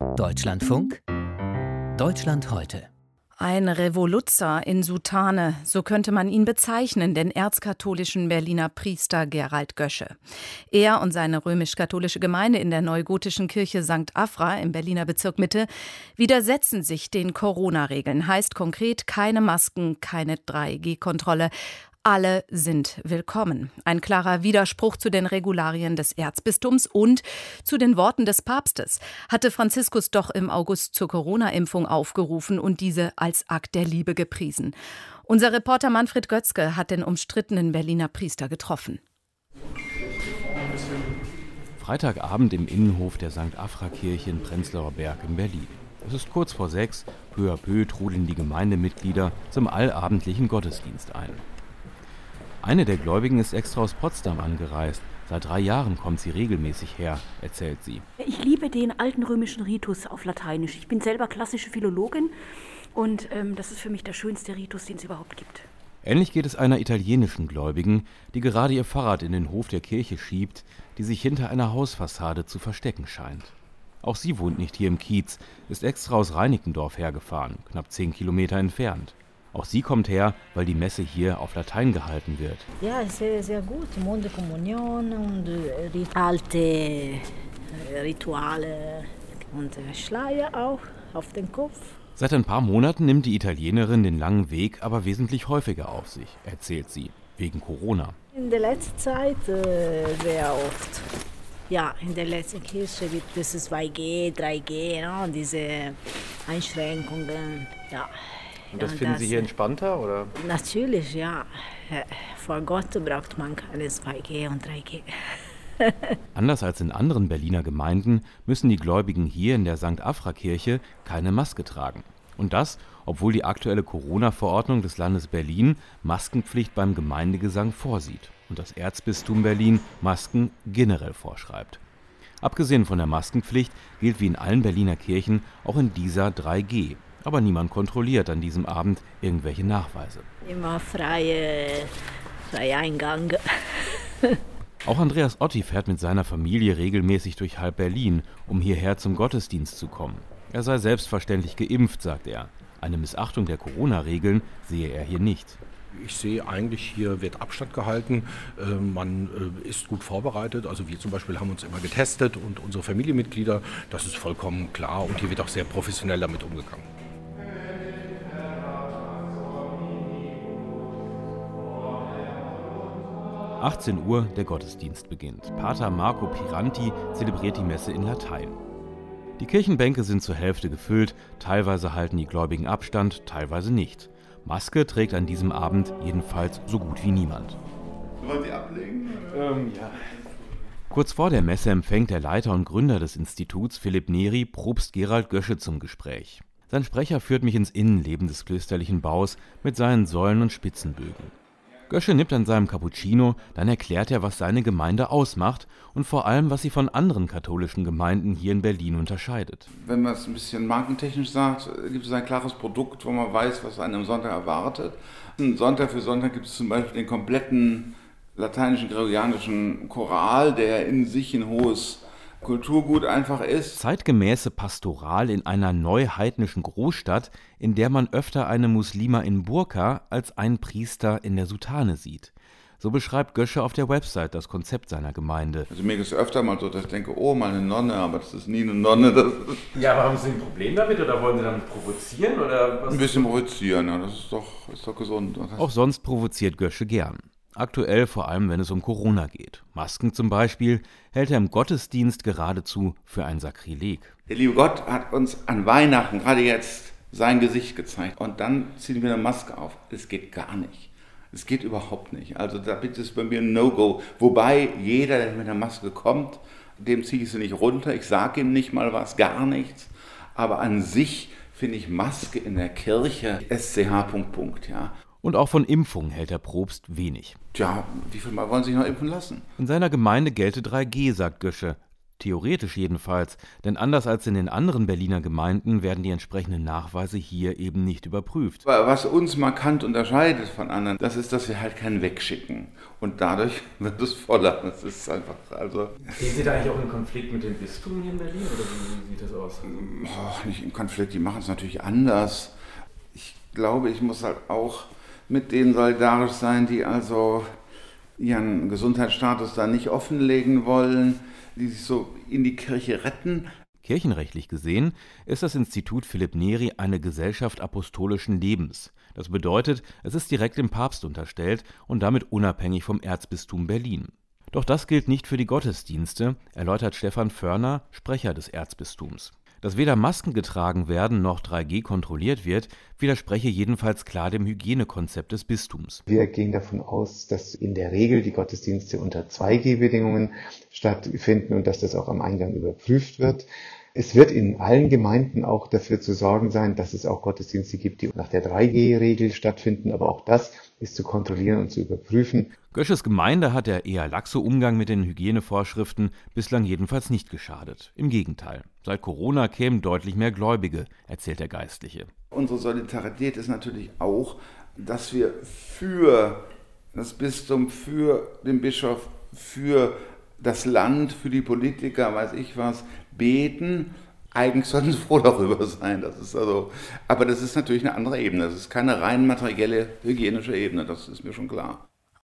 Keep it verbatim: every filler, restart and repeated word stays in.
Deutschlandfunk Deutschland heute. Ein Revoluzer in Soutane, so könnte man ihn bezeichnen, den erzkatholischen Berliner Priester Gerald Gösche. Er und seine römisch-katholische Gemeinde in der neugotischen Kirche Sankt Afra im Berliner Bezirk Mitte widersetzen sich den Corona-Regeln. Heißt konkret keine Masken, keine drei G Kontrolle. Alle sind willkommen. Ein klarer Widerspruch zu den Regularien des Erzbistums und zu den Worten des Papstes. Hatte Franziskus doch im August zur Corona-Impfung aufgerufen und diese als Akt der Liebe gepriesen. Unser Reporter Manfred Götzke hat den umstrittenen Berliner Priester getroffen. Freitagabend im Innenhof der Sankt Afra-Kirche in Prenzlauer Berg in Berlin. Es ist kurz vor sechs, peu à peu trudeln die Gemeindemitglieder zum allabendlichen Gottesdienst ein. Eine der Gläubigen ist extra aus Potsdam angereist. Seit drei Jahren kommt sie regelmäßig her, erzählt sie. Ich liebe den alten römischen Ritus auf Lateinisch. Ich bin selber klassische Philologin und ähm, das ist für mich der schönste Ritus, den es überhaupt gibt. Ähnlich geht es einer italienischen Gläubigen, die gerade ihr Fahrrad in den Hof der Kirche schiebt, die sich hinter einer Hausfassade zu verstecken scheint. Auch sie wohnt nicht hier im Kiez, ist extra aus Reinickendorf hergefahren, knapp zehn Kilometer entfernt. Auch sie kommt her, weil die Messe hier auf Latein gehalten wird. Ja, sehr, sehr gut. Monte Kommunion und äh, alte äh, Rituale und äh, Schleier auch auf den Kopf. Seit ein paar Monaten nimmt die Italienerin den langen Weg aber wesentlich häufiger auf sich, erzählt sie, wegen Corona. In der letzten Zeit äh, sehr oft. Ja, in der letzten Kirche gibt es zwei G, drei G, no? Diese Einschränkungen, ja. Und das ja, finden das, Sie hier entspannter, oder? Natürlich, ja. Vor Gott braucht man keine zwei G und drei G. Anders als in anderen Berliner Gemeinden müssen die Gläubigen hier in der Sankt Afra-Kirche keine Maske tragen. Und das, obwohl die aktuelle Corona-Verordnung des Landes Berlin Maskenpflicht beim Gemeindegesang vorsieht und das Erzbistum Berlin Masken generell vorschreibt. Abgesehen von der Maskenpflicht gilt wie in allen Berliner Kirchen auch in dieser drei G. Aber niemand kontrolliert an diesem Abend irgendwelche Nachweise. Immer freie, freie Eingang. Auch Andreas Otti fährt mit seiner Familie regelmäßig durch halb Berlin, um hierher zum Gottesdienst zu kommen. Er sei selbstverständlich geimpft, sagt er. Eine Missachtung der Corona-Regeln sehe er hier nicht. Ich sehe eigentlich, hier wird Abstand gehalten, man ist gut vorbereitet. Also wir zum Beispiel haben uns immer getestet und unsere Familienmitglieder, das ist vollkommen klar und hier wird auch sehr professionell damit umgegangen. achtzehn Uhr, der Gottesdienst beginnt. Pater Marco Piranti zelebriert die Messe in Latein. Die Kirchenbänke sind zur Hälfte gefüllt, teilweise halten die Gläubigen Abstand, teilweise nicht. Maske trägt an diesem Abend jedenfalls so gut wie niemand. Wollen Sie ablegen? Ähm, ja. Kurz vor der Messe empfängt der Leiter und Gründer des Instituts, Philipp Neri, Propst Gerald Gösche zum Gespräch. Sein Sprecher führt mich ins Innenleben des klösterlichen Baus mit seinen Säulen und Spitzenbögen. Gösche nippt an seinem Cappuccino, dann erklärt er, was seine Gemeinde ausmacht und vor allem, was sie von anderen katholischen Gemeinden hier in Berlin unterscheidet. Wenn man es ein bisschen markentechnisch sagt, gibt es ein klares Produkt, wo man weiß, was einen am Sonntag erwartet. Sonntag für Sonntag gibt es zum Beispiel den kompletten lateinischen, gregorianischen Choral, der in sich ein hohes Kulturgut einfach ist. Zeitgemäße Pastoral in einer neuheidnischen Großstadt, in der man öfter eine Muslima in Burka als einen Priester in der Soutane sieht. So beschreibt Gösche auf der Website das Konzept seiner Gemeinde. Also mir ist es öfter mal so, dass ich denke, oh, mal eine Nonne, aber das ist nie eine Nonne. Das ist ja, aber haben Sie ein Problem damit oder wollen Sie damit provozieren? Oder was? Ein bisschen provozieren, ja, das ist doch, ist doch gesund. Auch sonst provoziert Gösche gern. Aktuell vor allem, wenn es um Corona geht. Masken zum Beispiel hält er im Gottesdienst geradezu für ein Sakrileg. Der liebe Gott hat uns an Weihnachten, gerade jetzt, sein Gesicht gezeigt. Und dann ziehen wir eine Maske auf. Das geht gar nicht. Das geht überhaupt nicht. Also da bitte ist bei mir ein No-Go. Wobei jeder, der mit einer Maske kommt, dem ziehe ich sie nicht runter. Ich sage ihm nicht mal was, gar nichts. Aber an sich finde ich Maske in der Kirche S C H Punkt Punkt, ja. Und auch von Impfungen hält der Propst wenig. Tja, wie viel Mal wollen Sie sich noch impfen lassen? In seiner Gemeinde gelte drei G, sagt Gösche. Theoretisch jedenfalls, denn anders als in den anderen Berliner Gemeinden werden die entsprechenden Nachweise hier eben nicht überprüft. Was uns markant unterscheidet von anderen, das ist, dass wir halt keinen wegschicken. Und dadurch wird es voller. Das ist einfach, also... Sehen Sie da eigentlich auch einen Konflikt mit dem Bistum hier in Berlin, oder wie sieht das aus? Oh, nicht im Konflikt, die machen es natürlich anders. Ich glaube, ich muss halt auch mit denen solidarisch sein, die also ihren Gesundheitsstatus da nicht offenlegen wollen, die sich so in die Kirche retten. Kirchenrechtlich gesehen ist das Institut Philipp Neri eine Gesellschaft apostolischen Lebens. Das bedeutet, es ist direkt dem Papst unterstellt und damit unabhängig vom Erzbistum Berlin. Doch das gilt nicht für die Gottesdienste, erläutert Stefan Förner, Sprecher des Erzbistums. Dass weder Masken getragen werden noch drei G kontrolliert wird, widerspreche jedenfalls klar dem Hygienekonzept des Bistums. Wir gehen davon aus, dass in der Regel die Gottesdienste unter zwei G Bedingungen stattfinden und dass das auch am Eingang überprüft wird. Es wird in allen Gemeinden auch dafür zu sorgen sein, dass es auch Gottesdienste gibt, die nach der drei G Regel stattfinden, aber auch das ist zu kontrollieren und zu überprüfen. Gösches Gemeinde hat der eher laxe Umgang mit den Hygienevorschriften bislang jedenfalls nicht geschadet. Im Gegenteil, seit Corona kämen deutlich mehr Gläubige, erzählt der Geistliche. Unsere Solidarität ist natürlich auch, dass wir für das Bistum, für den Bischof, für das Land, für die Politiker, weiß ich was, beten. Eigentlich sollten sie froh darüber sein. Das ist also, aber das ist natürlich eine andere Ebene. Das ist keine rein materielle, hygienische Ebene, das ist mir schon klar.